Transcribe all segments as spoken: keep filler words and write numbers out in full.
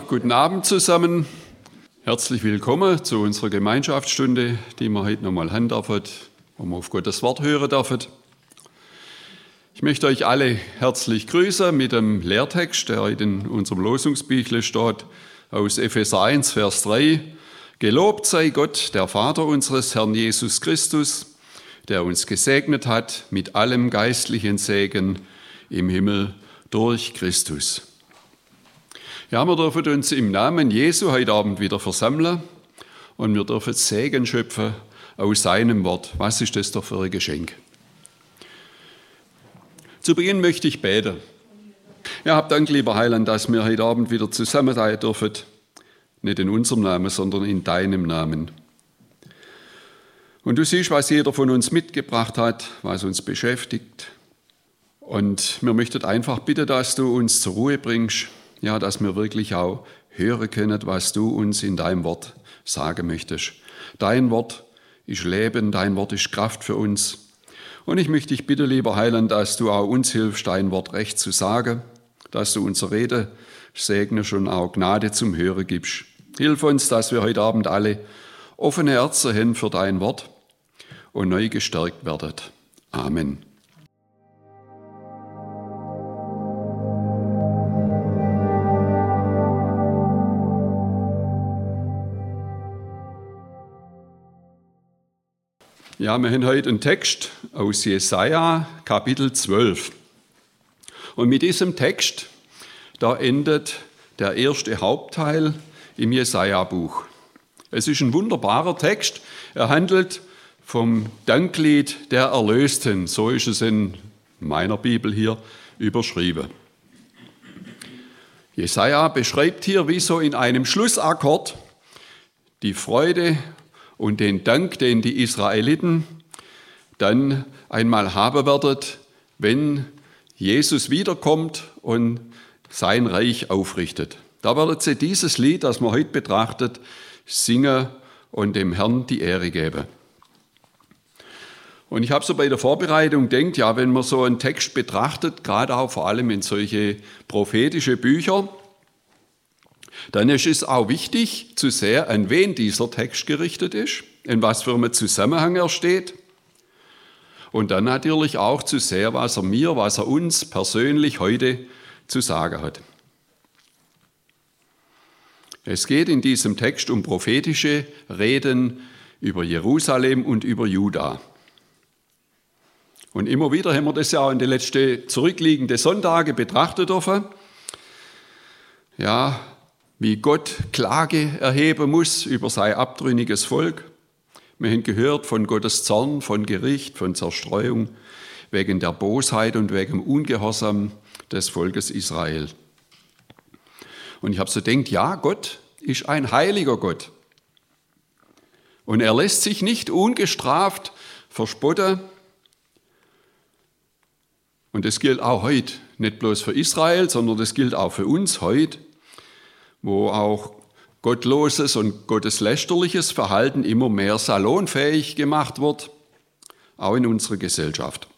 Guten Abend zusammen. Herzlich willkommen zu unserer Gemeinschaftsstunde, die wir heute nochmal haben dürfen, wo wir auf Gottes Wort hören dürfen. Ich möchte euch alle herzlich grüßen mit dem Lehrtext, der heute in unserem Losungsbüchle steht, aus Epheser eins, Vers drei. Gelobt sei Gott, der Vater unseres Herrn Jesus Christus, der uns gesegnet hat mit allem geistlichen Segen im Himmel durch Christus. Ja, wir dürfen uns im Namen Jesu heute Abend wieder versammeln und wir dürfen Segen schöpfen aus seinem Wort. Was ist das doch für ein Geschenk? Zu Beginn möchte ich beten. Ja, hab Dank, lieber Heiland, dass wir heute Abend wieder zusammen sein dürfen. Nicht in unserem Namen, sondern in deinem Namen. Und du siehst, was jeder von uns mitgebracht hat, was uns beschäftigt. Und wir möchten einfach bitten, dass du uns zur Ruhe bringst. Ja, dass wir wirklich auch hören können, was du uns in deinem Wort sagen möchtest. Dein Wort ist Leben, dein Wort ist Kraft für uns. Und ich möchte dich bitten, lieber Heiland, dass du auch uns hilfst, dein Wort recht zu sagen, dass du unsere Rede segnest und auch Gnade zum Hören gibst. Hilf uns, dass wir heute Abend alle offene Herzen haben für dein Wort und neu gestärkt werden. Amen. Ja, wir haben heute einen Text aus Jesaja, Kapitel zwölf. Und mit diesem Text, da endet der erste Hauptteil im Jesaja-Buch. Es ist ein wunderbarer Text. Er handelt vom Danklied der Erlösten. So ist es in meiner Bibel hier überschrieben. Jesaja beschreibt hier wie so in einem Schlussakkord die Freude und den Dank, den die Israeliten dann einmal haben werden, wenn Jesus wiederkommt und sein Reich aufrichtet. Da werden sie dieses Lied, das man heute betrachtet, singen und dem Herrn die Ehre geben. Und ich habe so bei der Vorbereitung gedacht, ja, wenn man so einen Text betrachtet, gerade auch vor allem in solche prophetische Bücher, dann ist es auch wichtig zu sehen, an wen dieser Text gerichtet ist, in was für einem Zusammenhang er steht. Und dann natürlich auch zu sehen, was er mir, was er uns persönlich heute zu sagen hat. Es geht in diesem Text um prophetische Reden über Jerusalem und über Juda. Und immer wieder haben wir das ja auch in den letzten zurückliegenden Sonntagen betrachtet dürfen. Ja, wie Gott Klage erheben muss über sein abtrünniges Volk. Wir haben gehört von Gottes Zorn, von Gericht, von Zerstreuung, wegen der Bosheit und wegen dem Ungehorsam des Volkes Israel. Und ich habe so gedacht, ja, Gott ist ein heiliger Gott. Und er lässt sich nicht ungestraft verspotten. Und das gilt auch heute, nicht bloß für Israel, sondern das gilt auch für uns heute, wo auch gottloses und gotteslästerliches Verhalten immer mehr salonfähig gemacht wird, auch in unserer Gesellschaft.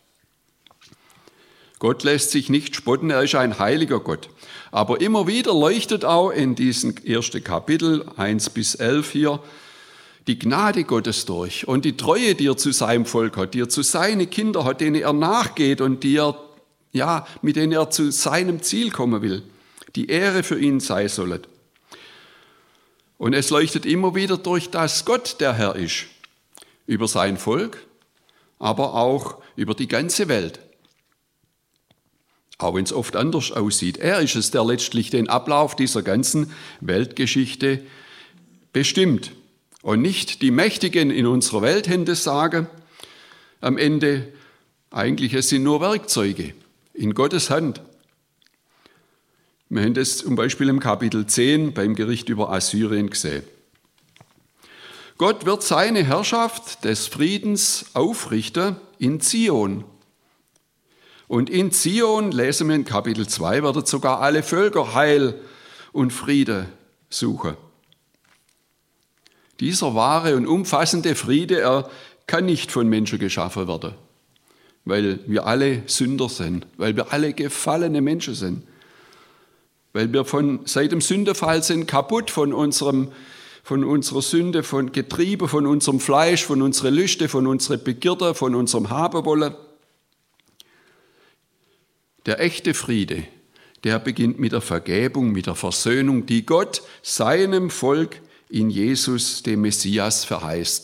Gott lässt sich nicht spotten, er ist ein heiliger Gott. Aber immer wieder leuchtet auch in diesem ersten Kapitel, eins bis elf hier, die Gnade Gottes durch und die Treue, die er zu seinem Volk hat, die er zu seinen Kindern hat, denen er nachgeht und die er, ja, mit denen er zu seinem Ziel kommen will. Die Ehre für ihn sei solle. Und es leuchtet immer wieder durch, dass Gott der Herr ist, über sein Volk, aber auch über die ganze Welt. Auch wenn es oft anders aussieht. Er ist es, der letztlich den Ablauf dieser ganzen Weltgeschichte bestimmt. Und nicht die Mächtigen in unserer Welt haben das Sagen. Am Ende, eigentlich, es sind nur Werkzeuge in Gottes Hand. Wir haben das zum Beispiel im Kapitel zehn beim Gericht über Assyrien gesehen. Gott wird seine Herrschaft des Friedens aufrichten in Zion. Und in Zion, lesen wir in Kapitel zwei, werden sogar alle Völker Heil und Friede suchen. Dieser wahre und umfassende Friede, er kann nicht von Menschen geschaffen werden, weil wir alle Sünder sind, weil wir alle gefallene Menschen sind. weil wir von, seit dem Sündefall sind kaputt von, unserem, von unserer Sünde, von Getriebe, von unserem Fleisch, von unserer Lüste, von unserer Begierde, von unserem Habewolle. Der echte Friede, der beginnt mit der Vergebung, mit der Versöhnung, die Gott seinem Volk in Jesus, dem Messias, verheißt.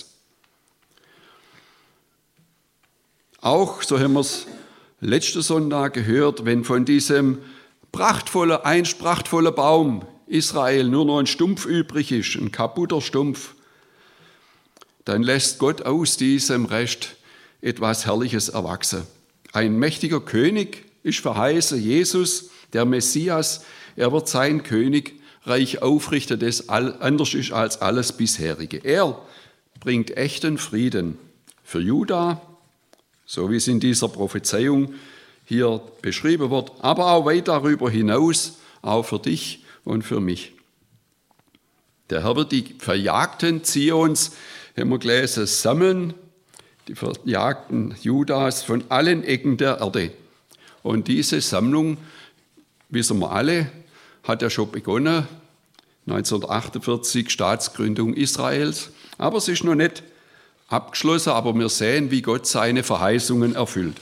Auch, so haben wir es letzten Sonntag gehört, wenn von diesem prachtvollen, einst prachtvollen Baum Israel nur noch ein Stumpf übrig ist, ein kaputter Stumpf, dann lässt Gott aus diesem Rest etwas Herrliches erwachsen. Ein mächtiger König ist verheißen, Jesus, der Messias, er wird sein Königreich aufrichten, das anders ist als alles bisherige. Er bringt echten Frieden für Juda, so wie es in dieser Prophezeiung hier beschrieben wird, aber auch weit darüber hinaus, auch für dich und für mich. Der Herr wird die Verjagten Zions, haben wir gelesen, sammeln, die Verjagten Judas von allen Ecken der Erde. Und diese Sammlung, wissen wir alle, hat ja schon begonnen, neunzehnhundertachtundvierzig, Staatsgründung Israels, aber es ist noch nicht abgeschlossen, aber wir sehen, wie Gott seine Verheißungen erfüllt.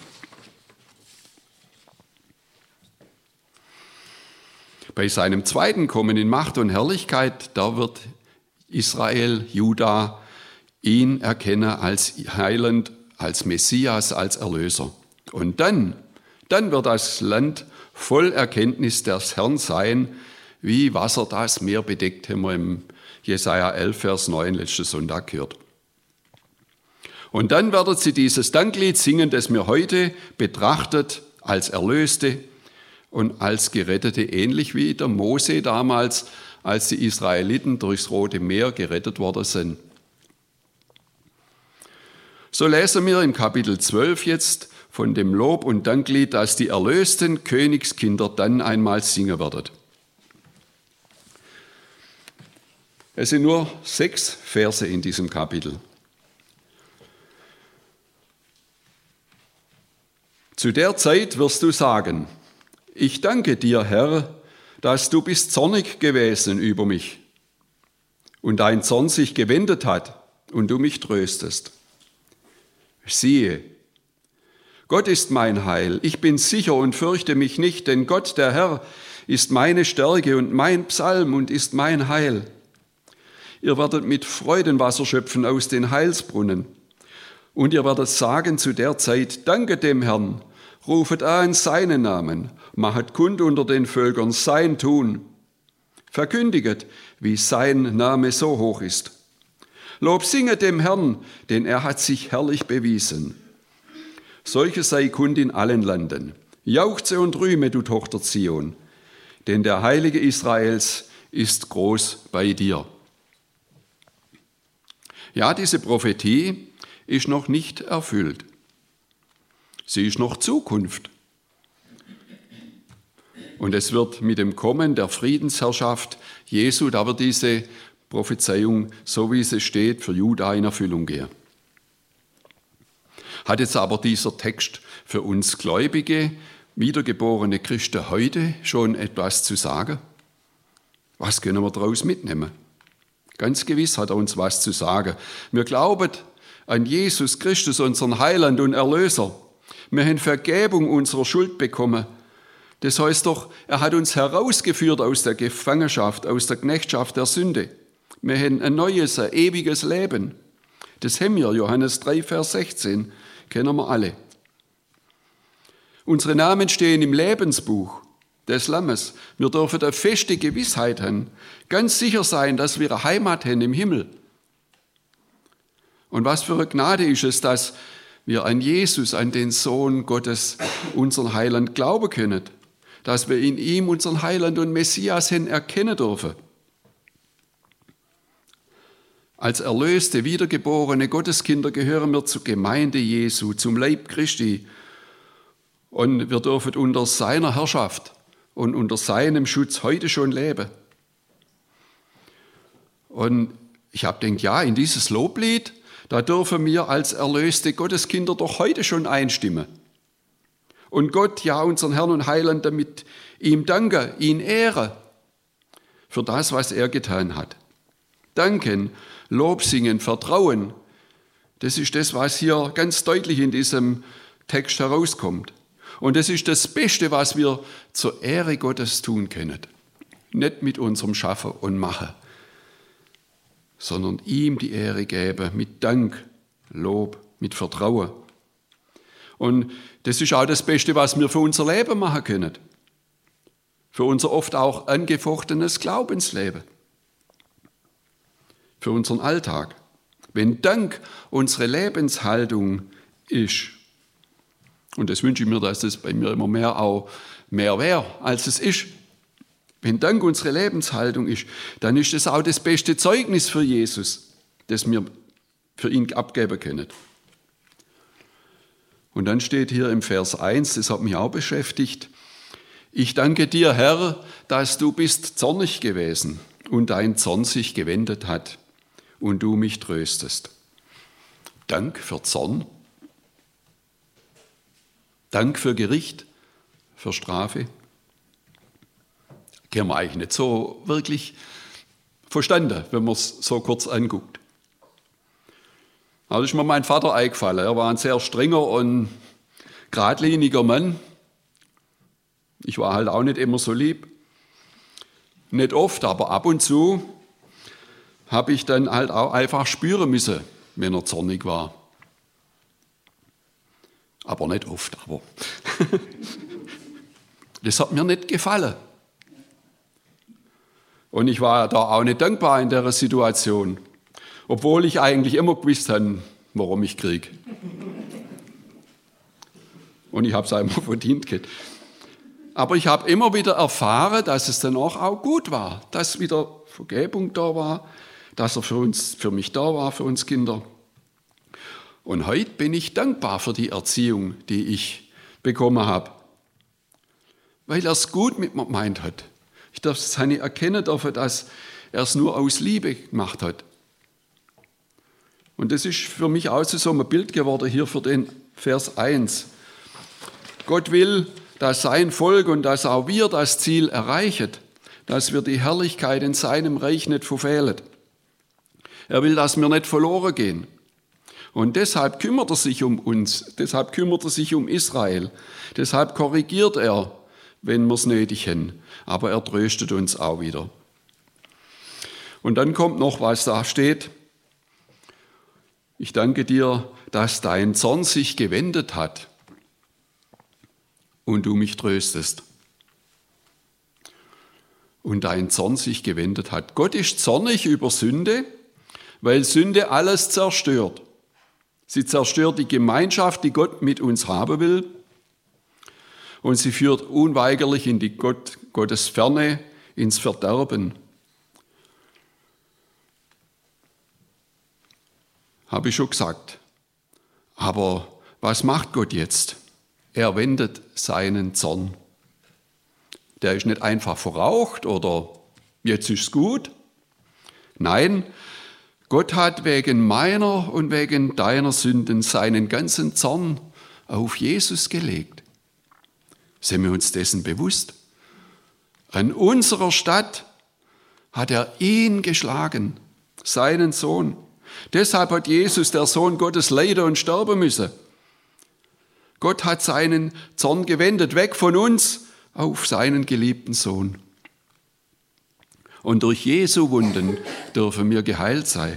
Bei seinem zweiten Kommen in Macht und Herrlichkeit, da wird Israel, Juda, ihn erkennen als Heiland, als Messias, als Erlöser. Und dann, dann wird das Land voll Erkenntnis des Herrn sein, wie Wasser das Meer bedeckt, haben wir im Jesaja elf, Vers neun letzten Sonntag gehört. Und dann werden sie dieses Danklied singen, das mir heute betrachtet als Erlöste und als Gerettete, ähnlich wie der Mose damals, als die Israeliten durchs Rote Meer gerettet worden sind. So lesen wir im Kapitel zwölf jetzt von dem Lob- und Danklied, das die erlösten Königskinder dann einmal singen werden. Es sind nur sechs Verse in diesem Kapitel. Zu der Zeit wirst du sagen, ich danke dir, Herr, dass du bist zornig gewesen über mich und dein Zorn sich gewendet hat und du mich tröstest. Siehe, Gott ist mein Heil, ich bin sicher und fürchte mich nicht, denn Gott, der Herr, ist meine Stärke und mein Psalm und ist mein Heil. Ihr werdet mit Freuden Wasser schöpfen aus den Heilsbrunnen. Und ihr werdet sagen zu der Zeit, danke dem Herrn, rufet an seinen Namen, machet kund unter den Völkern sein Tun. Verkündiget, wie sein Name so hoch ist. Lob singet dem Herrn, denn er hat sich herrlich bewiesen. Solche sei Kund in allen Landen. Jauchze und rühme, du Tochter Zion, denn der Heilige Israels ist groß bei dir. Ja, diese Prophetie ist noch nicht erfüllt. Sie ist noch Zukunft. Und es wird mit dem Kommen der Friedensherrschaft Jesu, da wird diese Prophezeiung, so wie sie steht, für Juda in Erfüllung gehen. Hat jetzt aber dieser Text für uns gläubige, wiedergeborene Christen heute schon etwas zu sagen? Was können wir daraus mitnehmen? Ganz gewiss hat er uns was zu sagen. Wir glauben an Jesus Christus, unseren Heiland und Erlöser. Wir haben Vergebung unserer Schuld bekommen. Das heißt doch, er hat uns herausgeführt aus der Gefangenschaft, aus der Knechtschaft der Sünde. Wir haben ein neues, ein ewiges Leben. Das haben wir, Johannes drei, Vers sechzehn, kennen wir alle. Unsere Namen stehen im Lebensbuch des Lammes. Wir dürfen eine feste Gewissheit haben, ganz sicher sein, dass wir eine Heimat haben im Himmel. Und was für eine Gnade ist es, dass wir an Jesus, an den Sohn Gottes, unseren Heiland, glauben können, dass wir in ihm unseren Heiland und Messias hin erkennen dürfen. Als erlöste, wiedergeborene Gotteskinder gehören wir zur Gemeinde Jesu, zum Leib Christi. Und wir dürfen unter seiner Herrschaft und unter seinem Schutz heute schon leben. Und ich habe gedacht, ja, in dieses Loblied, da dürfen wir als erlöste Gotteskinder doch heute schon einstimmen. Und Gott, ja, unseren Herrn und Heiland, damit ihm danke, ihn ehre für das, was er getan hat. Danken, Lob singen, Vertrauen, das ist das, was hier ganz deutlich in diesem Text herauskommt. Und das ist das Beste, was wir zur Ehre Gottes tun können. Nicht mit unserem Schaffen und Machen, sondern ihm die Ehre geben mit Dank, Lob, mit Vertrauen. Und das ist auch das Beste, was wir für unser Leben machen können. Für unser oft auch angefochtenes Glaubensleben. Für unseren Alltag. Wenn Dank unsere Lebenshaltung ist, und das wünsche ich mir, dass das bei mir immer mehr auch mehr wäre, als es ist. Wenn Dank unsere Lebenshaltung ist, dann ist das auch das beste Zeugnis für Jesus, das wir für ihn abgeben können. Und dann steht hier im Vers eins, das hat mich auch beschäftigt, ich danke dir, Herr, dass du bist zornig gewesen und dein Zorn sich gewendet hat und du mich tröstest. Dank für Zorn. Dank für Gericht, für Strafe. Können wir eigentlich nicht so wirklich verstanden, wenn man es so kurz anguckt. Aber da ist mir mein Vater eingefallen. Er war ein sehr strenger und geradliniger Mann. Ich war halt auch nicht immer so lieb. Nicht oft, aber ab und zu habe ich dann halt auch einfach spüren müssen, wenn er zornig war. Aber nicht oft, aber das hat mir nicht gefallen. Und ich war da auch nicht dankbar in der Situation, obwohl ich eigentlich immer gewusst habe, warum ich kriege. Und ich habe es einmal verdient gehabt. Aber ich habe immer wieder erfahren, dass es danach auch gut war, dass wieder Vergebung da war, dass er für uns, für mich da war, für uns Kinder. Und heute bin ich dankbar für die Erziehung, die ich bekommen habe, weil er es gut mit mir gemeint hat. Ich darf es nicht erkennen dürfen, dass er es nur aus Liebe gemacht hat. Und das ist für mich auch so ein Bild geworden hier für den Vers eins. Gott will, dass sein Volk und dass auch wir das Ziel erreichen, dass wir die Herrlichkeit in seinem Reich nicht verfehlen. Er will, dass wir nicht verloren gehen. Und deshalb kümmert er sich um uns, deshalb kümmert er sich um Israel, deshalb korrigiert er, wenn wir es nötig haben, aber er tröstet uns auch wieder. Und dann kommt noch, was da steht. Ich danke dir, dass dein Zorn sich gewendet hat und du mich tröstest. Und dein Zorn sich gewendet hat. Gott ist zornig über Sünde, weil Sünde alles zerstört. Sie zerstört die Gemeinschaft, die Gott mit uns haben will. Und sie führt unweigerlich in die Gott, Gottes Ferne, ins Verderben. Habe ich schon gesagt. Aber was macht Gott jetzt? Er wendet seinen Zorn. Der ist nicht einfach verraucht oder jetzt ist es gut. Nein, Gott hat wegen meiner und wegen deiner Sünden seinen ganzen Zorn auf Jesus gelegt. Sind wir uns dessen bewusst? An unserer Stadt hat er ihn geschlagen, seinen Sohn. Deshalb hat Jesus, der Sohn Gottes, leiden und sterben müssen. Gott hat seinen Zorn gewendet, weg von uns auf seinen geliebten Sohn. Und durch Jesu Wunden dürfen wir geheilt sein,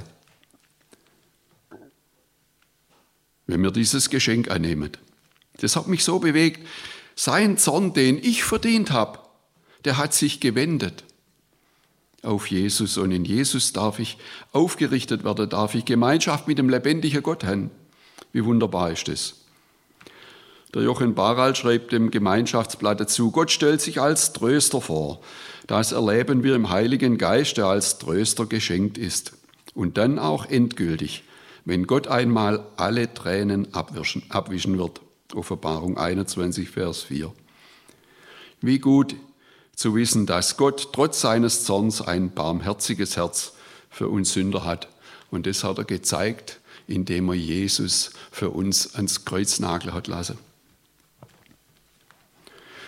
wenn wir dieses Geschenk annehmen. Das hat mich so bewegt. Sein Zorn, den ich verdient habe, der hat sich gewendet auf Jesus. Und in Jesus darf ich aufgerichtet werden, darf ich Gemeinschaft mit dem lebendigen Gott haben. Wie wunderbar ist das. Der Jochen Baral schreibt dem Gemeinschaftsblatt dazu, Gott stellt sich als Tröster vor. Das erleben wir im Heiligen Geist, der als Tröster geschenkt ist. Und dann auch endgültig, wenn Gott einmal alle Tränen abwischen, abwischen wird. Offenbarung einundzwanzig, Vers vier. Wie gut zu wissen, dass Gott trotz seines Zorns ein barmherziges Herz für uns Sünder hat. Und das hat er gezeigt, indem er Jesus für uns ans Kreuz nageln hat lassen.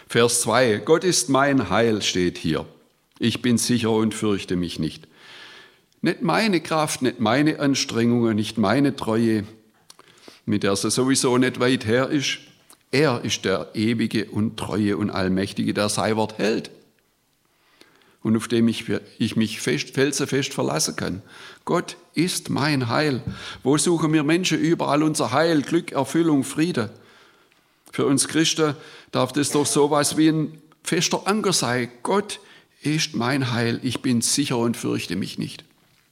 Vers zwei, Gott ist mein Heil, steht hier. Ich bin sicher und fürchte mich nicht. Nicht meine Kraft, nicht meine Anstrengungen, nicht meine Treue, mit der sie sowieso nicht weit her ist. Er ist der Ewige und Treue und Allmächtige, der sein Wort hält und auf dem ich, ich mich fest, felsenfest verlassen kann. Gott ist mein Heil. Wo suchen wir Menschen überall unser Heil, Glück, Erfüllung, Friede? Für uns Christen darf das doch sowas wie ein fester Anker sein. Gott ist mein Heil, ich bin sicher und fürchte mich nicht.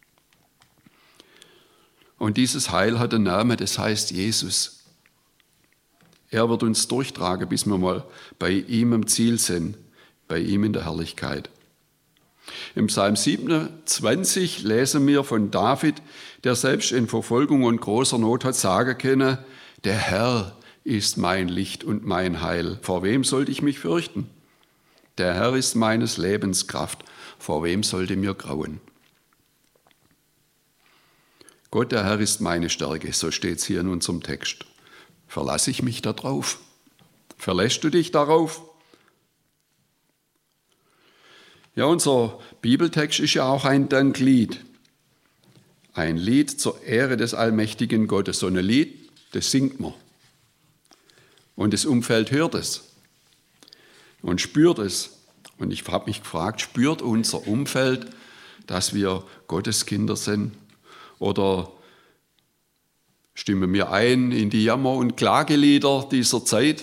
Und dieses Heil hat einen Namen, das heißt Jesus. Er wird uns durchtragen, bis wir mal bei ihm im Ziel sind, bei ihm in der Herrlichkeit. Im Psalm siebenundzwanzig lesen wir von David, der selbst in Verfolgung und großer Not hat sagen können, der Herr ist mein Licht und mein Heil. Vor wem sollte ich mich fürchten? Der Herr ist meines Lebens Kraft. Vor wem sollte mir grauen? Gott, der Herr, ist meine Stärke, so steht es hier in unserem Text. Verlasse ich mich darauf? Verlässt du dich darauf? Ja, unser Bibeltext ist ja auch ein Danklied. Ein Lied zur Ehre des allmächtigen Gottes. So ein Lied, das singt man. Und das Umfeld hört es und spürt es. Und ich habe mich gefragt, spürt unser Umfeld, dass wir Gottes Kinder sind? Oder stimmen wir ein in die Jammer- und Klagelieder dieser Zeit?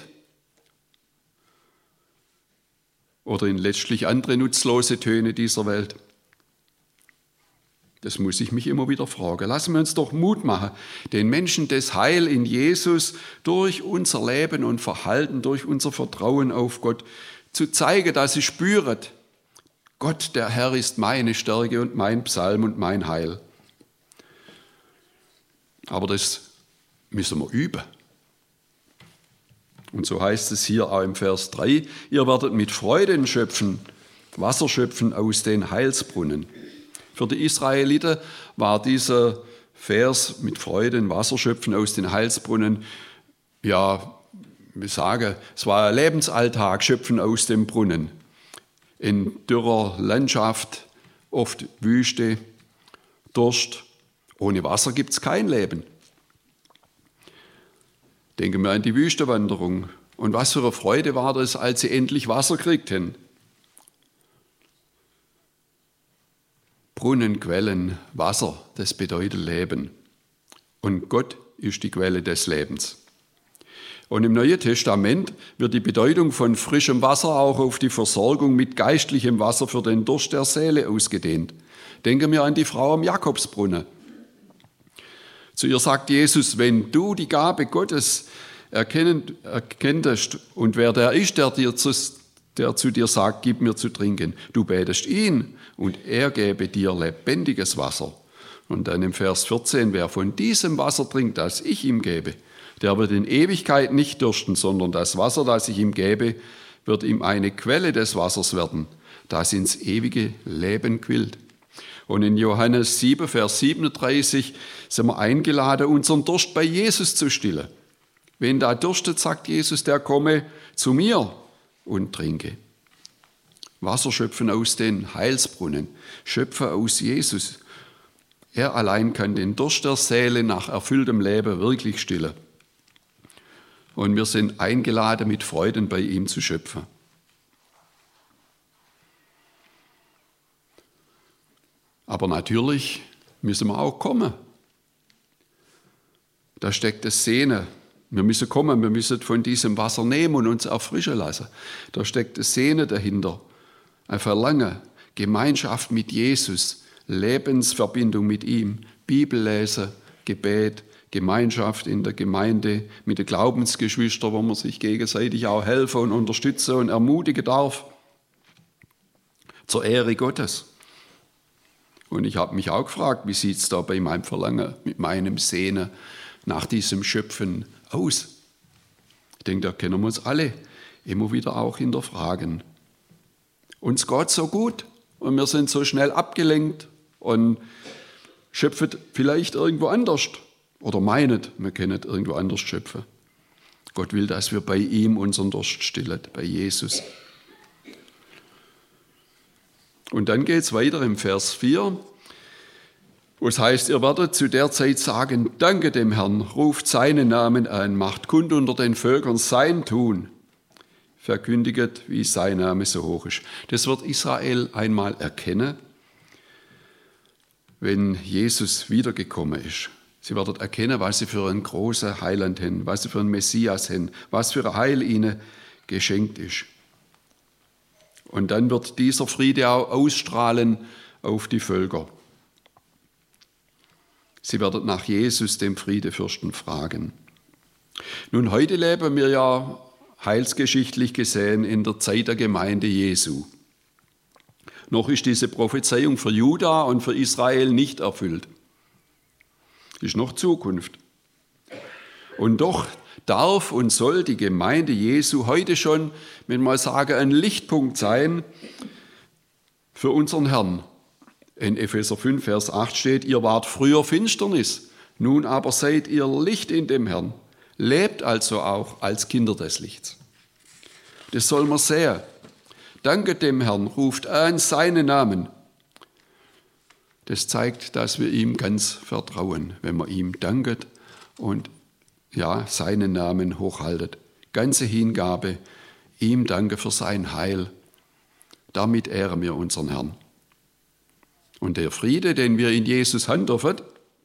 Oder in letztlich andere nutzlose Töne dieser Welt? Das muss ich mich immer wieder fragen. Lassen wir uns doch Mut machen, den Menschen das Heil in Jesus durch unser Leben und Verhalten, durch unser Vertrauen auf Gott zu zeigen, dass sie spüren, Gott, der Herr, ist meine Stärke und mein Psalm und mein Heil. Aber das müssen wir üben. Und so heißt es hier auch im Vers drei, ihr werdet mit Freuden schöpfen, Wasser schöpfen aus den Heilsbrunnen. Für die Israeliten war dieser Vers mit Freuden, Wasser schöpfen aus den Heilsbrunnen, ja, wir sagen, es war ein Lebensalltag, schöpfen aus dem Brunnen. In dürrer Landschaft, oft Wüste, Durst. Ohne Wasser gibt es kein Leben. Denken wir an die Wüstenwanderung. Und was für eine Freude war das, als sie endlich Wasser kriegten. Brunnen, Quellen, Wasser, das bedeutet Leben. Und Gott ist die Quelle des Lebens. Und im Neuen Testament wird die Bedeutung von frischem Wasser auch auf die Versorgung mit geistlichem Wasser für den Durst der Seele ausgedehnt. Denken wir an die Frau am Jakobsbrunnen. Zu ihr sagt Jesus, wenn du die Gabe Gottes erkenntest und wer der ist, der, dir zu, der zu dir sagt, gib mir zu trinken, du betest ihn und er gebe dir lebendiges Wasser. Und dann im Vers vierzehn, wer von diesem Wasser trinkt, das ich ihm gebe, der wird in Ewigkeit nicht dürsten, sondern das Wasser, das ich ihm gebe, wird ihm eine Quelle des Wassers werden, das ins ewige Leben quillt. Und in Johannes sieben, Vers siebenunddreißig sind wir eingeladen, unseren Durst bei Jesus zu stillen. Wen da dürstet, sagt Jesus, der komme zu mir und trinke. Wasser schöpfen aus den Heilsbrunnen, schöpfen aus Jesus. Er allein kann den Durst der Seele nach erfülltem Leben wirklich stillen. Und wir sind eingeladen, mit Freuden bei ihm zu schöpfen. Aber natürlich müssen wir auch kommen. Da steckt das Sehnen. Wir müssen kommen, wir müssen von diesem Wasser nehmen und uns erfrischen lassen. Da steckt das Sehnen dahinter. Ein Verlangen, Gemeinschaft mit Jesus, Lebensverbindung mit ihm, Bibellesen, Gebet, Gemeinschaft in der Gemeinde mit den Glaubensgeschwistern, wo man sich gegenseitig auch helfen und unterstützen und ermutigen darf. Zur Ehre Gottes. Und ich habe mich auch gefragt, wie sieht es da bei meinem Verlangen, mit meinem Sehnen nach diesem Schöpfen aus? Ich denke, da können wir uns alle immer wieder auch hinterfragen. Uns geht so gut und wir sind so schnell abgelenkt und schöpfen vielleicht irgendwo anders oder meinen, wir können irgendwo anders schöpfen. Gott will, dass wir bei ihm unseren Durst stillen, bei Jesus. Und dann geht es weiter im Vers vier, wo es heißt, ihr werdet zu der Zeit sagen, danke dem Herrn, ruft seinen Namen an, macht kund unter den Völkern sein Tun, verkündiget, wie sein Name so hoch ist. Das wird Israel einmal erkennen, wenn Jesus wiedergekommen ist. Sie werden erkennen, was sie für einen großen Heiland haben, was sie für einen Messias haben, was für ein Heil ihnen geschenkt ist. Und dann wird dieser Friede auch ausstrahlen auf die Völker. Sie werden nach Jesus, dem Friedefürsten, fragen. Nun, heute leben wir ja heilsgeschichtlich gesehen in der Zeit der Gemeinde Jesu. Noch ist diese Prophezeiung für Juda und für Israel nicht erfüllt. Ist noch Zukunft. Und doch darf und soll die Gemeinde Jesu heute schon, wenn man sagen, ein Lichtpunkt sein für unseren Herrn. In Epheser fünf, Vers acht steht, ihr wart früher Finsternis, nun aber seid ihr Licht in dem Herrn. Lebt also auch als Kinder des Lichts. Das soll man sehen. Danket dem Herrn, ruft an seinen Namen. Das zeigt, dass wir ihm ganz vertrauen, wenn man ihm danket und ja, seinen Namen hochhaltet. Ganze Hingabe, ihm danke für sein Heil. Damit ehren wir unseren Herrn. Und der Friede, den wir in Jesus haben dürfen,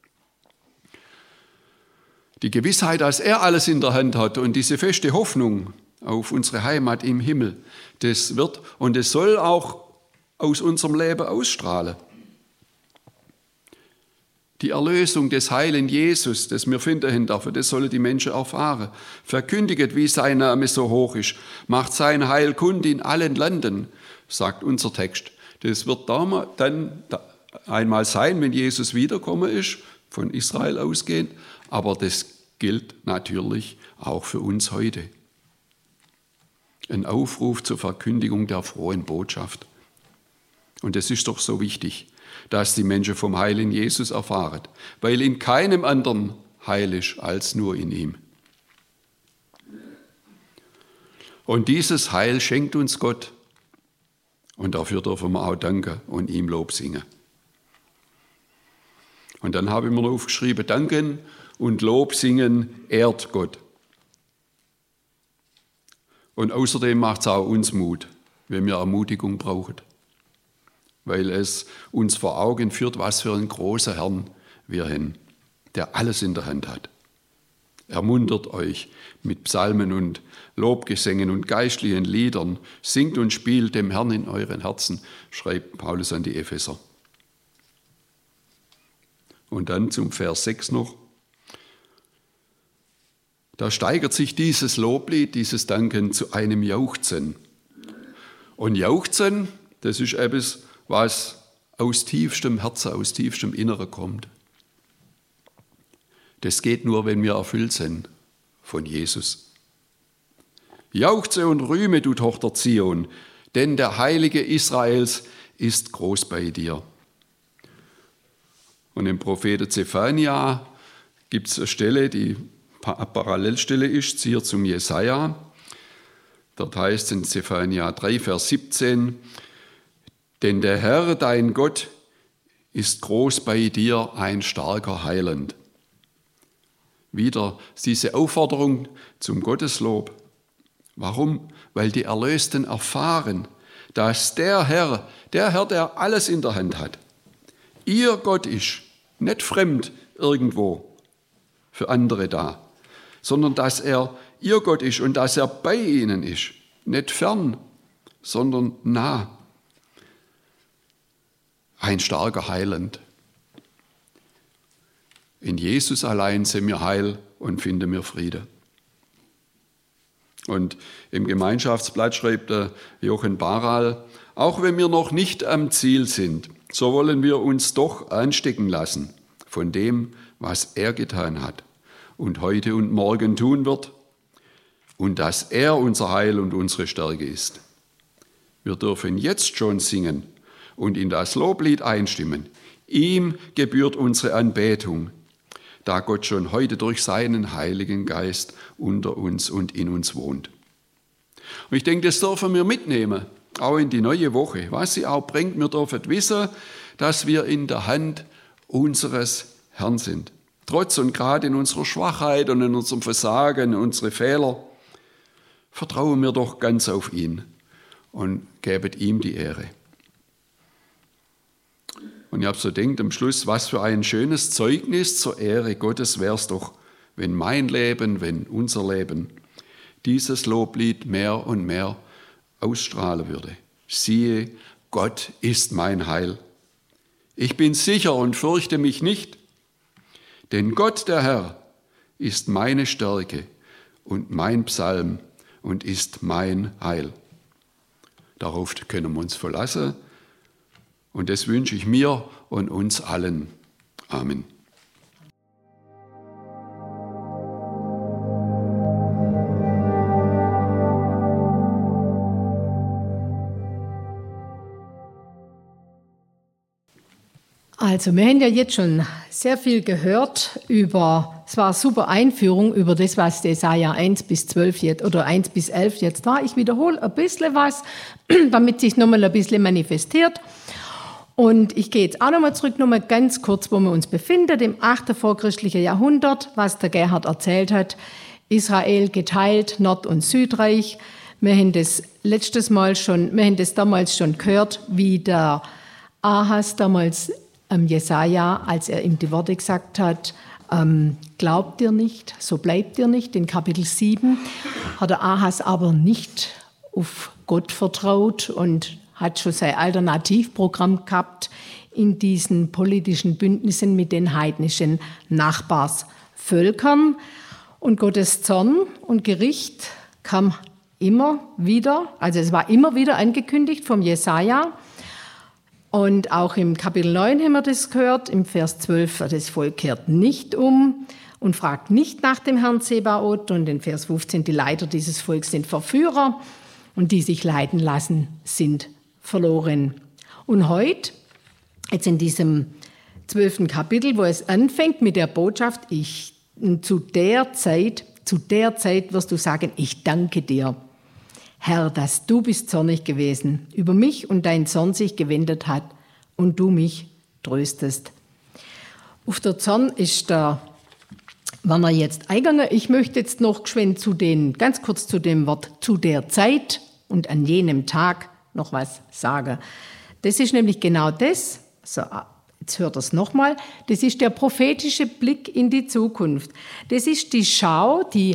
die Gewissheit, dass er alles in der Hand hat und diese feste Hoffnung auf unsere Heimat im Himmel, das wird und es soll auch aus unserem Leben ausstrahlen. Die Erlösung des Heilen Jesus, das wir finden dürfen, das sollen die Menschen erfahren. Verkündiget, wie sein Name so hoch ist. Macht sein Heil kund in allen Landen, sagt unser Text. Das wird dann einmal sein, wenn Jesus wiederkommen ist, von Israel ausgehend. Aber das gilt natürlich auch für uns heute. Ein Aufruf zur Verkündigung der frohen Botschaft. Und das ist doch so wichtig, dass die Menschen vom Heil in Jesus erfahren, weil in keinem anderen Heil ist als nur in ihm. Und dieses Heil schenkt uns Gott und dafür dürfen wir auch danken und ihm Lob singen. Und dann habe ich mir noch aufgeschrieben, danken und Lob singen ehrt Gott. Und außerdem macht es auch uns Mut, wenn wir Ermutigung brauchen. Weil es uns vor Augen führt, was für einen großen Herrn wir haben, der alles in der Hand hat. Ermuntert euch mit Psalmen und Lobgesängen und geistlichen Liedern, singt und spielt dem Herrn in euren Herzen, schreibt Paulus an die Epheser. Und dann zum Vers sechs noch. Da steigert sich dieses Loblied, dieses Danken zu einem Jauchzen. Und Jauchzen, das ist etwas, was aus tiefstem Herzen, aus tiefstem Inneren kommt. Das geht nur, wenn wir erfüllt sind von Jesus. Jauchze und rühme, du Tochter Zion, denn der Heilige Israels ist groß bei dir. Und im Propheten Zephania gibt es eine Stelle, die eine Parallelstelle ist, hier zum Jesaja. Dort heißt es in Zephania drei, Vers siebzehn, denn der Herr, dein Gott, ist groß bei dir, ein starker Heiland. Wieder diese Aufforderung zum Gotteslob. Warum? Weil die Erlösten erfahren, dass der Herr, der Herr, der alles in der Hand hat, ihr Gott ist, nicht fremd irgendwo für andere da, sondern dass er ihr Gott ist und dass er bei ihnen ist, nicht fern, sondern nah. Ein starker Heiland. In Jesus allein sind wir heil und finden wir Friede. Und im Gemeinschaftsblatt schreibt der Jochen Baral, auch wenn wir noch nicht am Ziel sind, so wollen wir uns doch anstecken lassen von dem, was er getan hat und heute und morgen tun wird und dass er unser Heil und unsere Stärke ist. Wir dürfen jetzt schon singen und in das Loblied einstimmen. Ihm gebührt unsere Anbetung. da Gott schon heute durch seinen Heiligen Geist unter uns und in uns wohnt. Und ich denke, das dürfen wir mitnehmen, auch in die neue Woche. Was sie auch bringt, wir dürfen wissen, dass wir in der Hand unseres Herrn sind. Trotz und gerade in unserer Schwachheit und in unserem Versagen, in unsere Fehler, vertrauen wir doch ganz auf ihn und geben ihm die Ehre. Und ich habe so gedacht, am Schluss, was für ein schönes Zeugnis zur Ehre Gottes wäre es doch, wenn mein Leben, wenn unser Leben dieses Loblied mehr und mehr ausstrahlen würde. Siehe, Gott ist mein Heil. Ich bin sicher und fürchte mich nicht, denn Gott, der Herr, ist meine Stärke und mein Psalm und ist mein Heil. Darauf können wir uns verlassen. Und das wünsche ich mir und uns allen. Amen. Also wir haben ja jetzt schon sehr viel gehört über, es war eine super Einführung über das, was Jesaja eins bis zwölf jetzt, oder eins bis elf jetzt war. Ich wiederhole ein bisschen was, damit sich nochmal ein bisschen manifestiert. Und ich gehe jetzt auch nochmal zurück, nochmal ganz kurz, wo wir uns befinden, im achten vorchristlichen Jahrhundert, was der Gerhard erzählt hat. Israel geteilt, Nord- und Südreich. Wir haben das letztes Mal schon, wir haben das damals schon gehört, wie der Ahas damals ähm, Jesaja, als er ihm die Worte gesagt hat, ähm, glaubt ihr nicht, so bleibt ihr nicht. In Kapitel sieben hat der Ahas aber nicht auf Gott vertraut und hat schon sein Alternativprogramm gehabt in diesen politischen Bündnissen mit den heidnischen Nachbarsvölkern. Und Gottes Zorn und Gericht kam immer wieder, also es war immer wieder angekündigt vom Jesaja. Und auch im Kapitel neun haben wir das gehört, im Vers zwölf, das Volk kehrt nicht um und fragt nicht nach dem Herrn Zebaoth. Und in Vers fünfzehn, die Leiter dieses Volks sind Verführer und die sich leiten lassen, sind verloren. Und heute, jetzt in diesem zwölften Kapitel, wo es anfängt mit der Botschaft, ich, zu der Zeit, zu der Zeit wirst du sagen, ich danke dir, Herr, dass du bist zornig gewesen, über mich und dein Zorn sich gewendet hat und du mich tröstest. Auf der Zorn ist der, wenn wir jetzt eingegangen, ich möchte jetzt noch geschwind zu den, ganz kurz zu dem Wort, zu der Zeit und an jenem Tag noch was sagen. Das ist nämlich genau das, so, jetzt hört das nochmal, das ist der prophetische Blick in die Zukunft. Das ist die Schau, die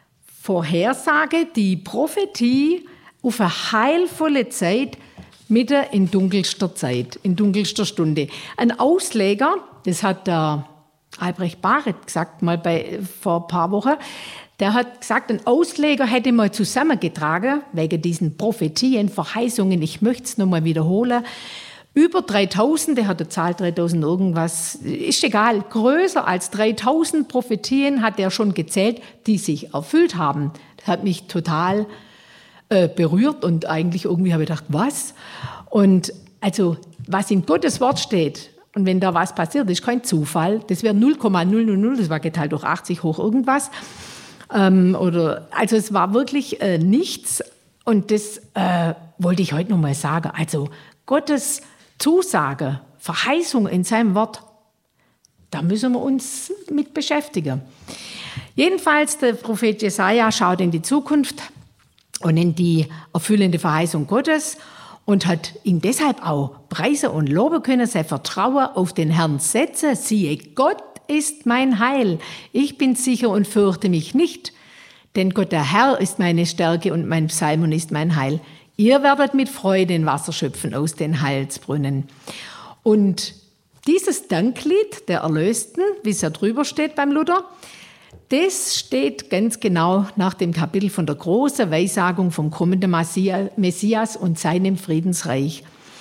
Vorhersage, die Prophetie auf eine heilvolle Zeit mitten in dunkelster Zeit, in dunkelster Stunde. Ein Ausleger, das hat der Albrecht Bareth gesagt, mal bei, vor ein paar Wochen, der hat gesagt, ein Ausleger hätte mal zusammengetragen, wegen diesen Prophetien, Verheißungen, ich möchte es nochmal wiederholen, über dreitausend, der hat eine Zahl dreitausend irgendwas, ist egal, größer als dreitausend Prophetien hat er schon gezählt, die sich erfüllt haben. Das hat mich total äh, berührt und eigentlich irgendwie habe ich gedacht, was? Und also, was in Gottes Wort steht, und wenn da was passiert, das ist kein Zufall, das wäre null Komma null null null, das war geteilt durch achtzig hoch irgendwas, ähm, oder, also es war wirklich äh, nichts und das äh, wollte ich heute nochmal sagen. Also Gottes Zusage, Verheißung in seinem Wort, da müssen wir uns mit beschäftigen. Jedenfalls, der Prophet Jesaja schaut in die Zukunft und in die erfüllende Verheißung Gottes und hat ihn deshalb auch preisen und loben können, sein Vertrauen auf den Herrn setzen. Siehe, Gott ist mein Heil. Ich bin sicher und fürchte mich nicht, denn Gott, der Herr, ist meine Stärke und mein Psalm und ist mein Heil. Ihr werdet mit Freude Wasser schöpfen aus den Heilsbrunnen. Und dieses Danklied der Erlösten, wie es ja drüber steht beim Luther, das steht ganz genau nach dem Kapitel von der großen Weissagung vom kommenden Messias und seinem Friedensreich.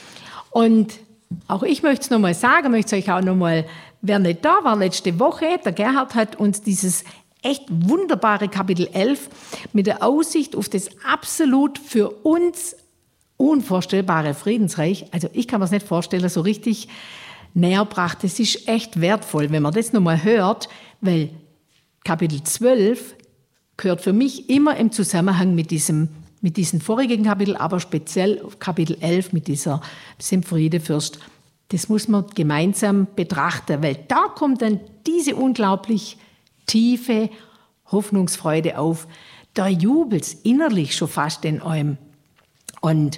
Und auch ich möchte es nochmal sagen, möchte es euch auch nochmal, wer nicht da war letzte Woche, der Gerhard hat uns dieses echt wunderbare Kapitel elf mit der Aussicht auf das absolut für uns unvorstellbare Friedensreich. Also ich kann mir das nicht vorstellen, so richtig näher gebracht. Das ist echt wertvoll, wenn man das nochmal hört, weil Kapitel zwölf gehört für mich immer im Zusammenhang mit diesem, mit diesem vorigen Kapitel, aber speziell Kapitel elf mit dieser Symphoridefürst. Das muss man gemeinsam betrachten, weil da kommt dann diese unglaublich tiefe Hoffnungsfreude auf. Da jubelt's innerlich schon fast in einem. Und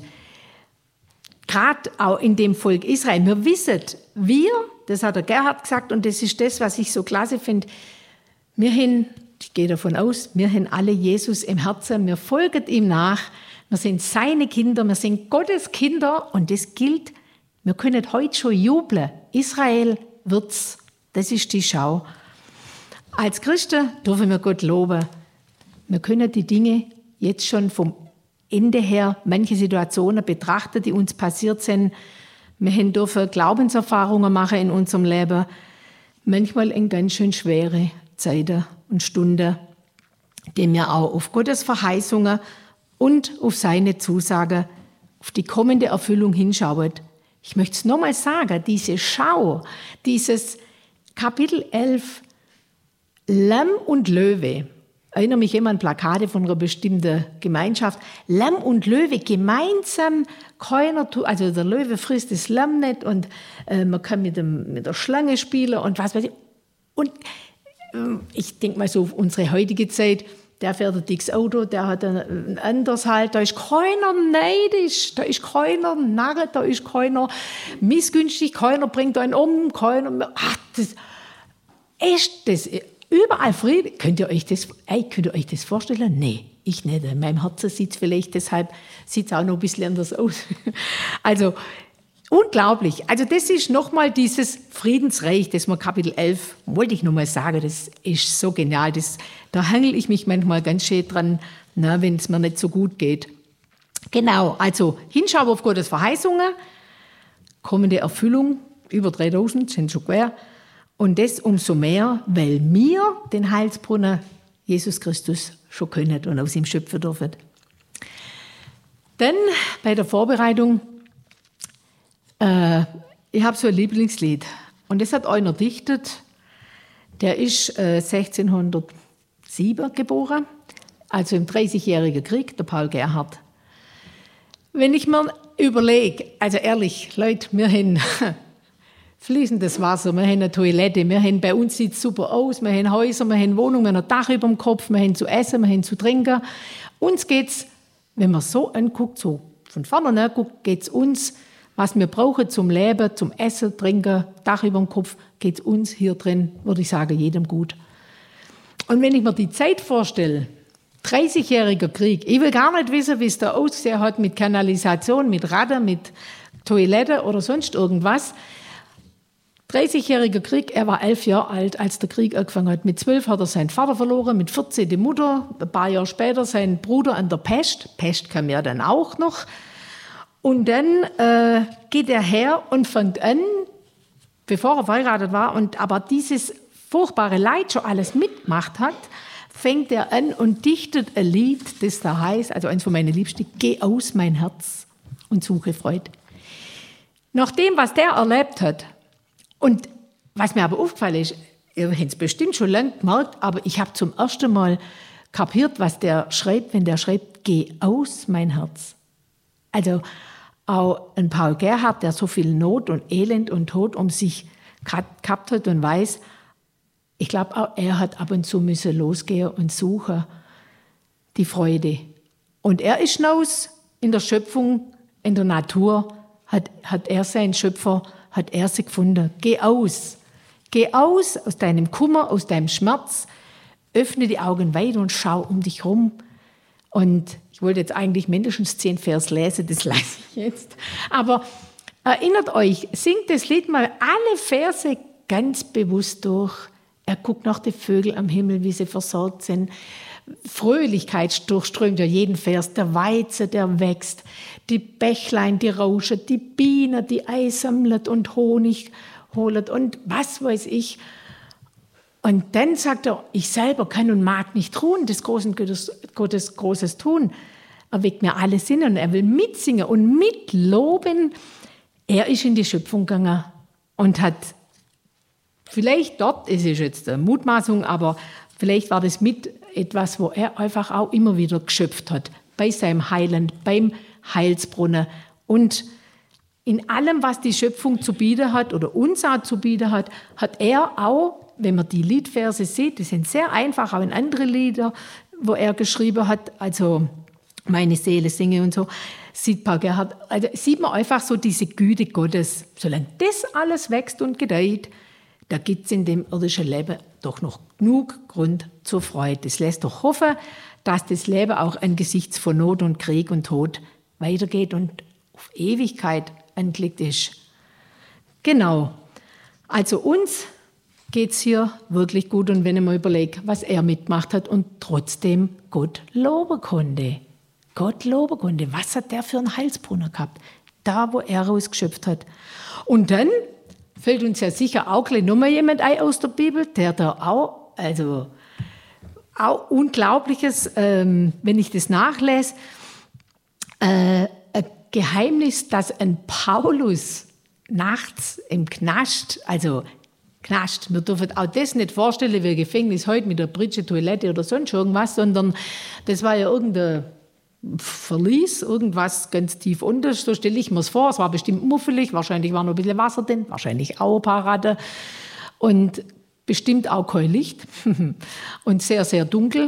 gerade auch in dem Volk Israel, wir wissen, wir, das hat der Gerhard gesagt, und das ist das, was ich so klasse finde, wir haben, ich gehe davon aus, wir haben alle Jesus im Herzen, wir folgen ihm nach, wir sind seine Kinder, wir sind Gottes Kinder und das gilt, wir können heute schon jubeln. Israel wird's, das ist die Schau. Als Christen dürfen wir Gott loben. Wir können die Dinge jetzt schon vom Ende her, manche Situationen betrachten, die uns passiert sind. Wir dürfen Glaubenserfahrungen machen in unserem Leben, manchmal in ganz schön schwere Zeiten und Stunden, die wir auch auf Gottes Verheißungen und auf seine Zusagen, auf die kommende Erfüllung hinschauen. Ich möchte es nochmal sagen, diese Schau, dieses Kapitel elf, Lamm und Löwe, ich erinnere mich immer an Plakate von einer bestimmten Gemeinschaft. Lamm und Löwe gemeinsam, keiner, also der Löwe frisst das Lamm nicht und äh, man kann mit, dem, mit der Schlange spielen und was weiß ich. Und äh, ich denke mal so auf unsere heutige Zeit, der fährt ein dickes Auto, der hat ein, ein anderes halt, da ist keiner neidisch, da ist keiner narre, da ist keiner missgünstig, keiner bringt einen um, keiner, ach, das ist das. Überall Friede. Könnt ihr euch das, ey, könnt ihr euch das vorstellen? Nee, ich nicht. In meinem Herzen sieht es vielleicht, deshalb sieht es auch noch ein bisschen anders aus. Also, unglaublich. Also, das ist nochmal dieses Friedensreich, das wir Kapitel elf, wollte ich nochmal sagen, das ist so genial. Das, da hangel ich mich manchmal ganz schön dran, wenn es mir nicht so gut geht. Genau, also, hinschauen auf Gottes Verheißungen, kommende Erfüllung, über dreitausend sind schon quer. Und das umso mehr, weil wir den Heilsbrunnen Jesus Christus schon können und aus ihm schöpfen dürfen. Dann bei der Vorbereitung, äh, ich habe so ein Lieblingslied. Und das hat einer dichtet, der ist äh, sechzehnhundertsieben geboren, also im dreißigjährigen Krieg, der Paul Gerhardt. Wenn ich mir überlege, also ehrlich, Leute, wir haben fließendes Wasser, wir haben eine Toilette, wir haben, bei uns sieht es super aus, wir haben Häuser, wir haben Wohnungen, wir haben ein Dach über dem Kopf, wir haben zu essen, wir haben zu trinken. Uns geht's, wenn man so anguckt, so von vorne anguckt, geht's uns, was wir brauchen zum Leben, zum Essen, Trinken, Dach über dem Kopf, geht's uns hier drin, würde ich sagen, jedem gut. Und wenn ich mir die Zeit vorstelle, dreißigjähriger Krieg, ich will gar nicht wissen, wie es da ausgesehen hat mit Kanalisation, mit Radar, mit Toilette oder sonst irgendwas. dreißigjähriger Krieg, er war elf Jahre alt, als der Krieg angefangen hat. Mit zwölf hat er seinen Vater verloren, mit vierzehn die Mutter, ein paar Jahre später seinen Bruder an der Pest. Pest kam ja dann auch noch. Und dann äh, geht er her und fängt an, bevor er verheiratet war, und aber dieses furchtbare Leid schon alles mitgemacht hat, fängt er an und dichtet ein Lied, das da heißt, also eins von meinen Liebsten, Geh aus mein Herz und suche Freude. Nach dem, was der erlebt hat, und was mir aber aufgefallen ist, ihr habt es bestimmt schon lange gemerkt, aber ich habe zum ersten Mal kapiert, was der schreibt, wenn der schreibt, geh aus mein Herz. Also auch ein Paul Gerhardt, der so viel Not und Elend und Tod um sich gehabt hat und weiß, ich glaube auch, er hat ab und zu müssen losgehen und suchen die Freude. Und er ist hinaus in der Schöpfung, in der Natur, hat, hat er seinen Schöpfer hat er sie gefunden. Geh aus. Geh aus aus deinem Kummer, aus deinem Schmerz. Öffne die Augen weit und schau um dich rum. Und ich wollte jetzt eigentlich mindestens zehn Vers lesen, das lasse ich jetzt. Aber erinnert euch, singt das Lied mal alle Verse ganz bewusst durch. Er guckt nach den Vögeln am Himmel, wie sie versorgt sind. Fröhlichkeit durchströmt ja jeden Vers. Der Weizen, der wächst. Die Bächlein, die rauschen. Die Biene, die Ei sammelt und Honig holt und was weiß ich. Und dann sagt er, ich selber kann und mag nicht tun, des großen Gottes, Gottes großes Tun. Er weckt mir alle Sinne und er will mitsingen und mitloben. Er ist in die Schöpfung gegangen und hat vielleicht dort, es ist jetzt eine Mutmaßung, aber vielleicht war das mit etwas, wo er einfach auch immer wieder geschöpft hat, bei seinem Heiland, beim Heilsbrunnen und in allem, was die Schöpfung zu bieten hat oder uns auch zu bieten hat, hat er auch, wenn man die Liedverse sieht, die sind sehr einfach, auch in andere Lieder, wo er geschrieben hat, also meine Seele singe und so, sieht Paul Gerhard, also sieht man einfach so diese Güte Gottes. Solange das alles wächst und gedeiht, da gibt es in dem irdischen Leben doch noch genug Grund zur Freude. Das lässt doch hoffen, dass das Leben auch angesichts von Not und Krieg und Tod weitergeht und auf Ewigkeit angelegt ist. Genau. Also uns geht es hier wirklich gut. Und wenn ich mir überlege, was er mitgemacht hat und trotzdem Gott loben konnte. Gott loben konnte. Was hat der für einen Heilsbrunnen gehabt? Da, wo er rausgeschöpft hat. Und dann fällt uns ja sicher auch gleich nochmal jemand ein aus der Bibel, der da auch, also auch Unglaubliches, ähm, wenn ich das nachlese, äh, ein Geheimnis, dass ein Paulus nachts im Knast, also Knast, wir dürfen auch das nicht vorstellen wie ein Gefängnis heute mit der Britsche Toilette oder sonst irgendwas, sondern das war ja irgendein Verlies, irgendwas ganz tief unten, so stelle ich mir es vor. Es war bestimmt muffelig, wahrscheinlich war noch ein bisschen Wasser drin, wahrscheinlich auch ein paar Ratten und bestimmt auch kein Licht und sehr, sehr dunkel.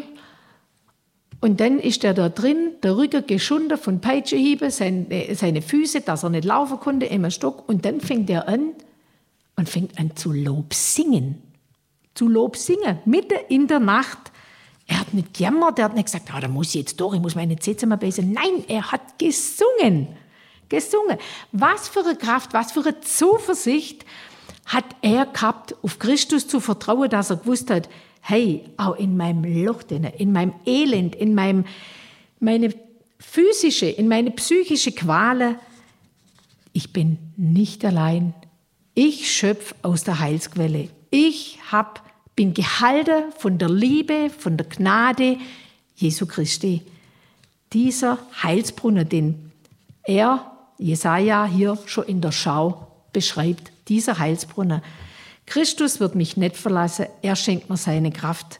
Und dann ist er da drin, der Rücken geschunden von Peitschenhieben, seine, seine Füße, dass er nicht laufen konnte, im Stock. Und dann fängt er an und fängt an zu Lob singen. Zu Lob singen, mitten in der Nacht. Er hat nicht gejammert, er hat nicht gesagt, ah, da muss ich jetzt durch, ich muss meine Zähne mal beißen. Nein, er hat gesungen. Gesungen. Was für eine Kraft, was für eine Zuversicht hat er gehabt, auf Christus zu vertrauen, dass er gewusst hat, hey, auch in meinem Loch, in meinem Elend, in meinem, meine physische, in meine psychische Qualen, ich bin nicht allein. Ich schöpfe aus der Heilsquelle. Ich hab, bin gehalten von der Liebe, von der Gnade Jesu Christi. Dieser Heilsbrunnen, den er, Jesaja, hier schon in der Schau beschreibt, dieser Heilsbrunnen. Christus wird mich nicht verlassen, er schenkt mir seine Kraft.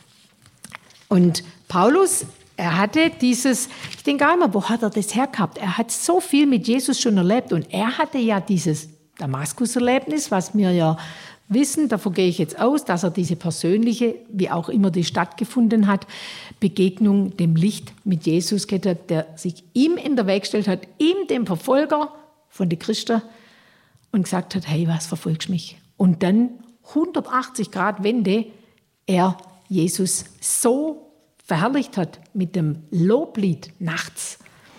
Und Paulus, er hatte dieses, ich denke auch immer, wo hat er das hergehabt? Er hat so viel mit Jesus schon erlebt und er hatte ja dieses Damaskus-Erlebnis, was wir ja wissen, davon gehe ich jetzt aus, dass er diese persönliche, wie auch immer die stattgefunden hat, Begegnung dem Licht mit Jesus gehabt hat, der sich ihm in der Weg gestellt hat, ihm, dem Verfolger von den Christen, und gesagt hat, hey, was verfolgst du mich? Und dann hundertachtzig Grad Wende, er Jesus so verherrlicht hat mit dem Loblied nachts.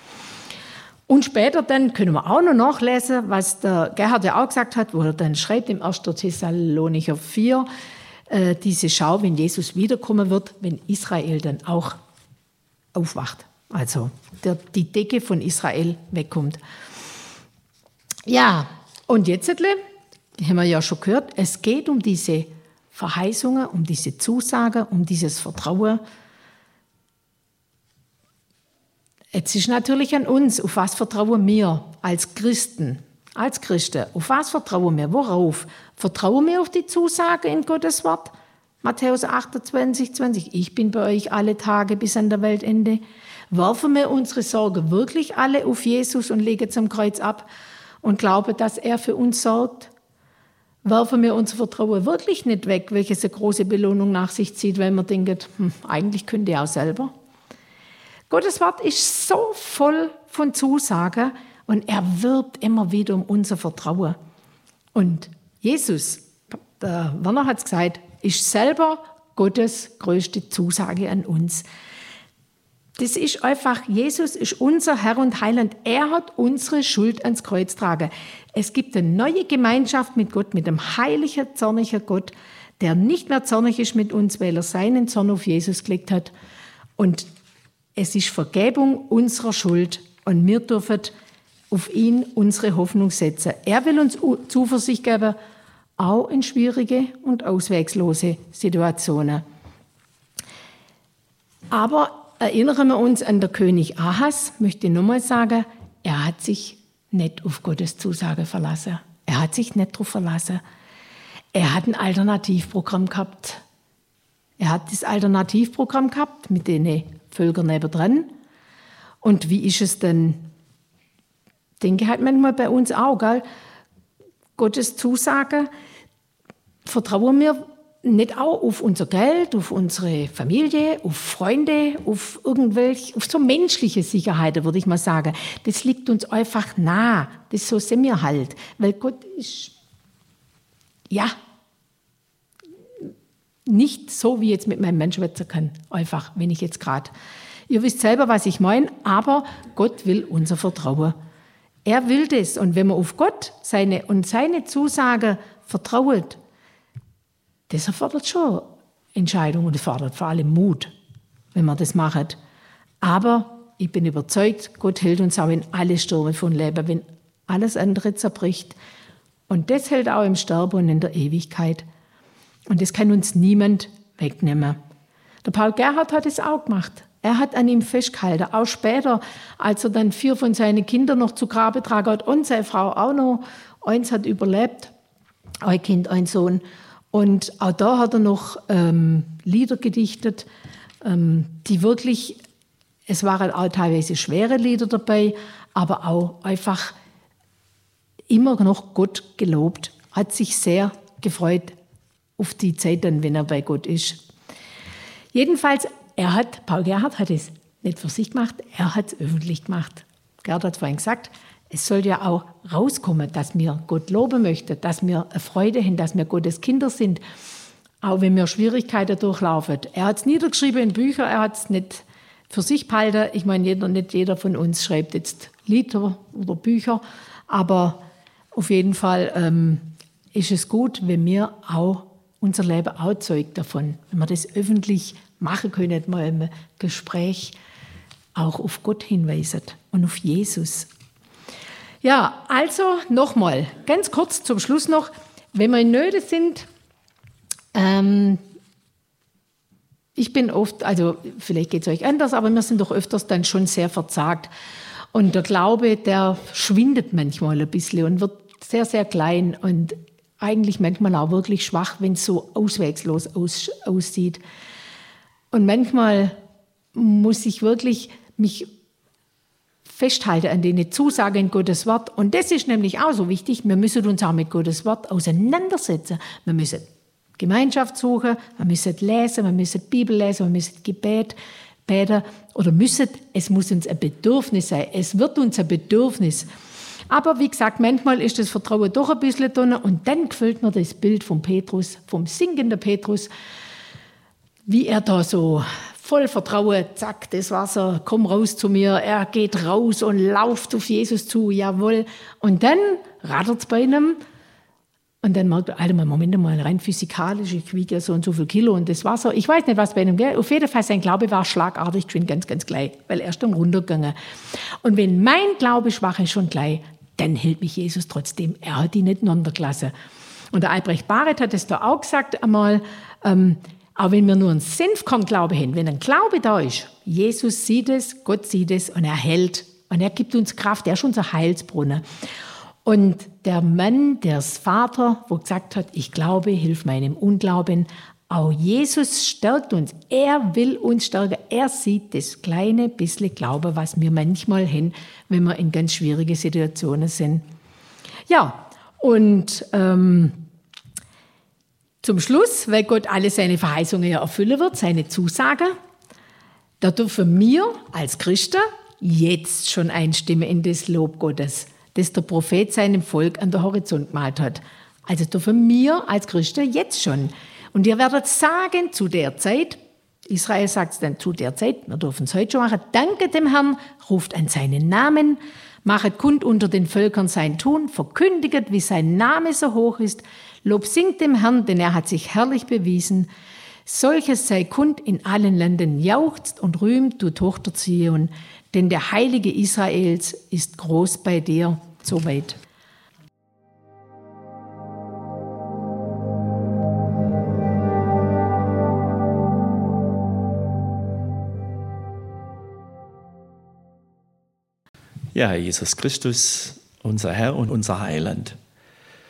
Und später dann können wir auch noch nachlesen, was der Gerhard ja auch gesagt hat, wo er dann schreibt im ersten Thessalonicher vier, äh, diese Schau, wenn Jesus wiederkommen wird, wenn Israel dann auch aufwacht. Also der, die Decke von Israel wegkommt. Ja, und jetzt haben wir ja schon gehört, es geht um diese Verheißungen, um diese Zusagen, um dieses Vertrauen. Jetzt ist natürlich an uns, auf was vertrauen wir als Christen, als Christen, auf was vertrauen wir, worauf? Vertrauen wir auf die Zusage in Gottes Wort? Matthäus achtundzwanzig, zwanzig, ich bin bei euch alle Tage bis an der Weltende. Werfen wir unsere Sorgen wirklich alle auf Jesus und legen zum Kreuz ab und glauben, dass er für uns sorgt? Werfen wir unser Vertrauen wirklich nicht weg, welches eine große Belohnung nach sich zieht, weil man denkt, hm, eigentlich könnte ich auch selber. Gottes Wort ist so voll von Zusagen und er wirbt immer wieder um unser Vertrauen. Und Jesus, der Werner hat es gesagt, ist selber Gottes größte Zusage an uns. Das ist einfach, Jesus ist unser Herr und Heiland. Er hat unsere Schuld ans Kreuz getragen. Es gibt eine neue Gemeinschaft mit Gott, mit dem heiligen, zornigen Gott, der nicht mehr zornig ist mit uns, weil er seinen Zorn auf Jesus gelegt hat. Und es ist Vergebung unserer Schuld und wir dürfen auf ihn unsere Hoffnung setzen. Er will uns Zuversicht geben, auch in schwierige und auswegslose Situationen. Aber erinnern wir uns an den König Ahas, möchte ich nochmal sagen, er hat sich nicht auf Gottes Zusage verlassen. Er hat sich nicht darauf verlassen. Er hat ein Alternativprogramm gehabt. Er hat das Alternativprogramm gehabt mit den Völkern nebendran. Und wie ist es denn? Ich denke halt manchmal bei uns auch, gell? Gottes Zusage, vertrauen wir nicht auch auf unser Geld, auf unsere Familie, auf Freunde, auf irgendwelche, auf so menschliche Sicherheiten, würde ich mal sagen. Das liegt uns einfach nah. Das so sind wir halt. Weil Gott ist, ja, nicht so, wie ich jetzt mit meinem Menschen schwätzen kann. Einfach, wenn ich jetzt gerade. Ihr wisst selber, was ich meine, aber Gott will unser Vertrauen. Er will das. Und wenn man auf Gott seine, und seine Zusage vertraut, das erfordert schon Entscheidung und erfordert vor allem Mut, wenn man das macht. Aber ich bin überzeugt, Gott hält uns auch in alle Stürme von Leben, wenn alles andere zerbricht. Und das hält auch im Sterben und in der Ewigkeit. Und das kann uns niemand wegnehmen. Der Paul Gerhard hat es auch gemacht. Er hat an ihm festgehalten. Auch später, als er dann vier von seinen Kindern noch zu Grabe getragen hat und seine Frau auch noch. Eins hat überlebt, ein Kind, ein Sohn. Und auch da hat er noch ähm, Lieder gedichtet, ähm, die wirklich, es waren auch teilweise schwere Lieder dabei, aber auch einfach immer noch Gott gelobt. Hat sich sehr gefreut auf die Zeit dann, wenn er bei Gott ist. Jedenfalls, er hat, Paul Gerhard hat es nicht für sich gemacht, er hat es öffentlich gemacht. Gerhard hat vorhin gesagt, es soll ja auch rauskommen, dass wir Gott loben möchten, dass wir eine Freude haben, dass wir Gottes Kinder sind, auch wenn wir Schwierigkeiten durchlaufen. Er hat es niedergeschrieben in Büchern, er hat es nicht für sich behalten. Ich meine, jeder, nicht jeder von uns schreibt jetzt Lieder oder Bücher, aber auf jeden Fall ähm, ist es gut, wenn wir auch unser Leben auch zeugt davon, wenn wir das öffentlich machen können, mal im Gespräch auch auf Gott hinweisen und auf Jesus. Ja, also nochmal, ganz kurz zum Schluss noch, wenn wir in Nöte sind, ähm, ich bin oft, also vielleicht geht es euch anders, aber wir sind doch öfters dann schon sehr verzagt. Und der Glaube, der schwindet manchmal ein bisschen und wird sehr, sehr klein und eigentlich manchmal auch wirklich schwach, wenn es so auswegslos aus, aussieht. Und manchmal muss ich wirklich mich festhalten an den Zusagen in Gottes Wort. Und das ist nämlich auch so wichtig. Wir müssen uns auch mit Gottes Wort auseinandersetzen. Wir müssen Gemeinschaft suchen, wir müssen lesen, wir müssen die Bibel lesen, wir müssen Gebet beten. Oder müssen, es muss uns ein Bedürfnis sein. Es wird uns ein Bedürfnis. Aber wie gesagt, manchmal ist das Vertrauen doch ein bisschen drin. Und dann gefällt mir das Bild von Petrus, vom singenden Petrus, wie er da so voll Vertrauen, zack, das Wasser, komm raus zu mir. Er geht raus und lauft auf Jesus zu, jawohl. Und dann rattert es bei ihm. Und dann merkt er, Alter, Moment mal, rein physikalisch, ich wiege ja so und so viel Kilo und das Wasser, ich weiß nicht, was bei ihm geht. Auf jeden Fall, sein Glaube war schlagartig schon ganz, ganz gleich, weil er ist dann runtergegangen. Und wenn mein Glaube schwach ist schon gleich, dann hält mich Jesus trotzdem. Er hat ihn nicht runtergelassen. Und der Albrecht Bareth hat es da auch gesagt einmal, ähm, auch wenn wir nur einen Senfkorn-Glaube haben, wenn ein Glaube da ist, Jesus sieht es, Gott sieht es und er hält. Und er gibt uns Kraft, er ist unser Heilsbrunnen. Und der Mann, der Vater, wo gesagt hat, ich glaube, hilf meinem Unglauben, auch Jesus stärkt uns. Er will uns stärken. Er sieht das kleine bisschen Glaube, was wir manchmal haben, wenn wir in ganz schwierigen Situationen sind. Ja, und ähm, zum Schluss, weil Gott alle seine Verheißungen ja erfüllen wird, seine Zusagen, da dürfen wir als Christen jetzt schon einstimmen in das Lob Gottes, das der Prophet seinem Volk an den Horizont gemalt hat. Also dürfen wir als Christen jetzt schon. Und ihr werdet sagen, zu der Zeit, Israel sagt es dann zu der Zeit, wir dürfen es heute schon machen, danket dem Herrn, ruft an seinen Namen, machet kund unter den Völkern sein Tun, verkündiget, wie sein Name so hoch ist, Lob singt dem Herrn, denn er hat sich herrlich bewiesen. Solches sei kund in allen Ländern, jauchzt und rühmt, du Tochter Zion, denn der Heilige Israels ist groß bei dir. Soweit. Ja, Jesus Christus, unser Herr und unser Heiland.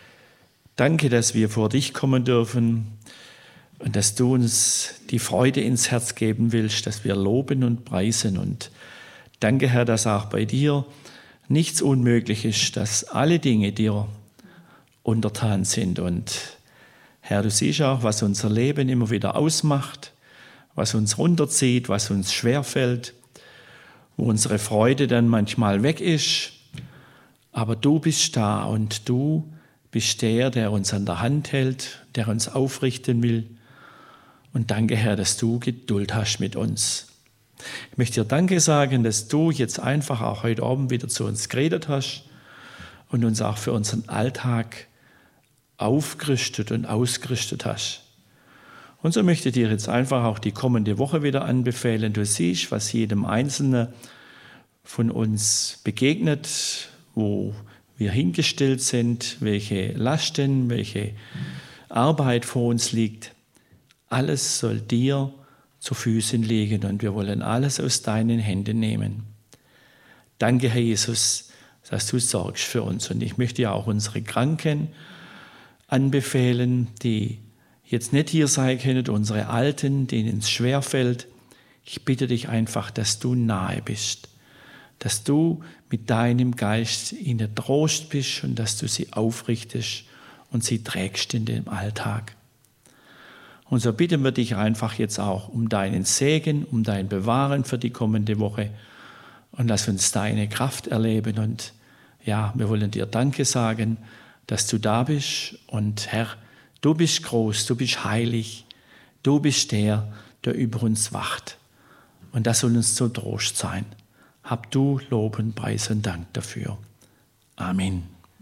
Danke, dass wir vor dich kommen dürfen und dass du uns die Freude ins Herz geben willst, dass wir loben und preisen. Und danke, Herr, dass auch bei dir nichts unmöglich ist, dass alle Dinge dir untertan sind. Und Herr, du siehst auch, was unser Leben immer wieder ausmacht, was uns runterzieht, was uns schwerfällt, wo unsere Freude dann manchmal weg ist. Aber du bist da und du bist der, der uns an der Hand hält, der uns aufrichten will. Und danke, Herr, dass du Geduld hast mit uns. Ich möchte dir Danke sagen, dass du jetzt einfach auch heute Abend wieder zu uns geredet hast und uns auch für unseren Alltag aufgerüstet und ausgerüstet hast. Und so möchte ich dir jetzt einfach auch die kommende Woche wieder anbefehlen. Du siehst, was jedem Einzelnen von uns begegnet, wo wir hingestellt sind, welche Lasten, welche Arbeit vor uns liegt. Alles soll dir zu Füßen liegen und wir wollen alles aus deinen Händen nehmen. Danke, Herr Jesus, dass du sorgst für uns. Und ich möchte ja auch unsere Kranken anbefehlen, die jetzt nicht hier sein können, unsere Alten, denen es schwerfällt. Ich bitte dich einfach, dass du nahe bist, dass du mit deinem Geist ihnen Trost bist und dass du sie aufrichtest und sie trägst in dem Alltag. Und so bitten wir dich einfach jetzt auch um deinen Segen, um dein Bewahren für die kommende Woche und lass uns deine Kraft erleben. Und ja, wir wollen dir Danke sagen, dass du da bist und Herr, du bist groß, du bist heilig, du bist der, der über uns wacht. Und das soll uns so Trost sein. Hab du Lob und Preis und Dank dafür. Amen.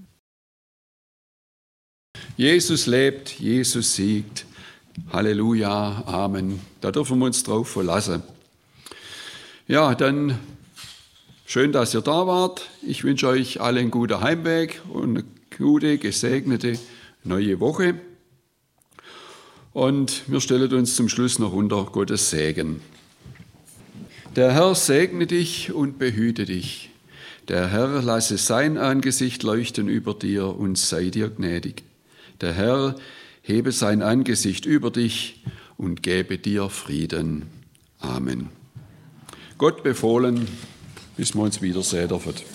Jesus lebt, Jesus siegt. Halleluja, Amen. Da dürfen wir uns drauf verlassen. Ja, dann schön, dass ihr da wart. Ich wünsche euch allen einen guten Heimweg und eine gute, gesegnete neue Woche. Und wir stellen uns zum Schluss noch unter Gottes Segen. Der Herr segne dich und behüte dich. Der Herr lasse sein Angesicht leuchten über dir und sei dir gnädig. Der Herr hebe sein Angesicht über dich und gebe dir Frieden. Amen. Gott befohlen, bis wir uns wiedersehen dürfen.